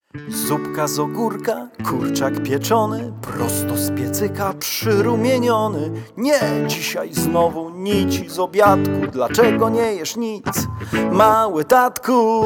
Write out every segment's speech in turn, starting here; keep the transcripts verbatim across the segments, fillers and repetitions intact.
Zupka z ogórka, kurczak pieczony, prosto z piecyka przyrumieniony. Nie, dzisiaj znowu nici z obiadku, dlaczego nie jesz nic, mały tatku?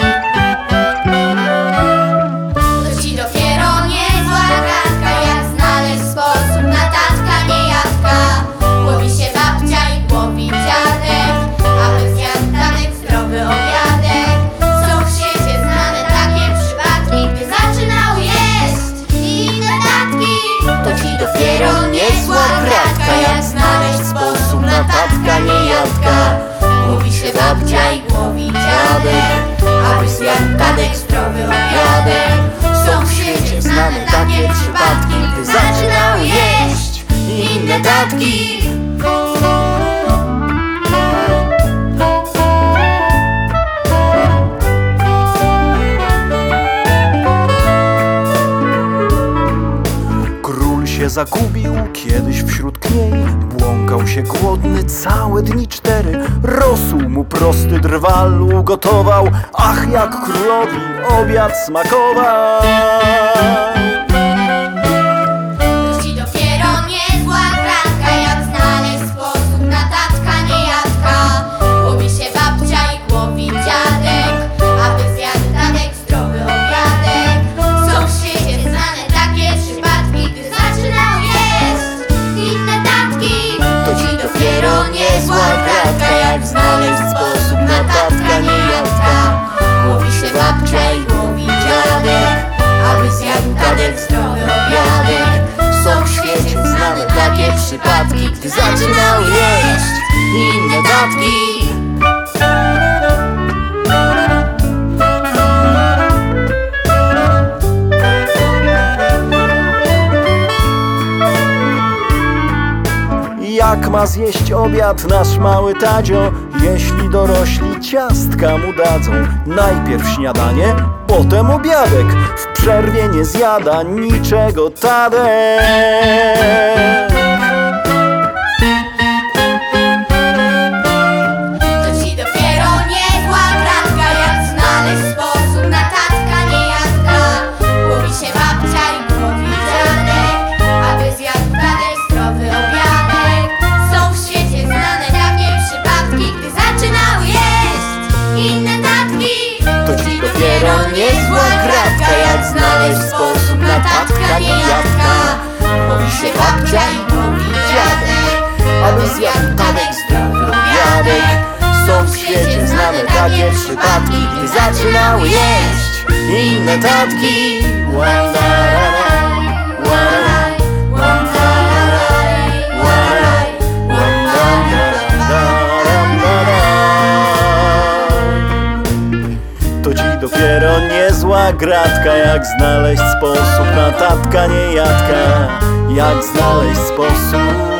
To ci dopiero niezła gadka, jak znaleźć sposób na tatka niejadka. Łowi się babcia i łowi dziadek, aby zjadł tatek zdrowy obiadek. Są w świecie znane takie przypadki, gdy zaczynał jeść inne tatki. To ci dopiero niezła gadka, jak znaleźć sposób na tatka niejadka. Łowi się babcia i łowi dziadek, aby zjadł tatek zdrowy obiadek. Są w świecie znane takie przypadki, gdy zaczynał jeść inne tatki. Król się zagubił kiedyś wśród kmiei, błąkał się głodny całe dni cztery. Rosół mu prosty drwal ugotował, ach jak królowi obiad smakował. To ci dopiero niezła kratka, jak znaleźć sposób na tatka niejadka. Łowi się babcia i łowi dziadek, aby zjadł tatek zdrowy obiadek. Są w świecie znane takie przypadki, gdy zaczynał jeść inne tatki. To ci dopiero niezła kratka, jak znaleźć sposób na tatka niejadka. Łowi się babcia i łowi dziadek, aby zjadł tatek zdrowy obiadek. Są w świecie znane takie przypadki, gdy zaczynał jeść inne tatki. Jak ma zjeść obiad nasz mały Tadzio, jeśli dorośli ciastka mu dadzą? Najpierw śniadanie, potem obiadek, w przerwie nie zjada niczego Tadek. To ci dopiero niezła kratka, jak znaleźć sposób na tatka niejadka. Łowi się babcia i łowi dziadek, aby zjadł tatek zdrowy obiadek. Są w świecie znane takie przypadki, gdy zaczynał jeść inne tatki. To ci dopiero niezła kratka, jak znaleźć sposób na tatka niejadka. Łowi się babcia i łowi dziadek, aby zjadł tatek zdrowy obiadek. Są w świecie znane takie przypadki, gdy zaczynały jeść inne tatki. Ła-la-la-la, ła-la-la, ła-la-la-la, ła-la-la-la-la-la-la. To ci dopiero niezła gratka, jak znaleźć sposób na tatka niejadka. Jak znaleźć sposób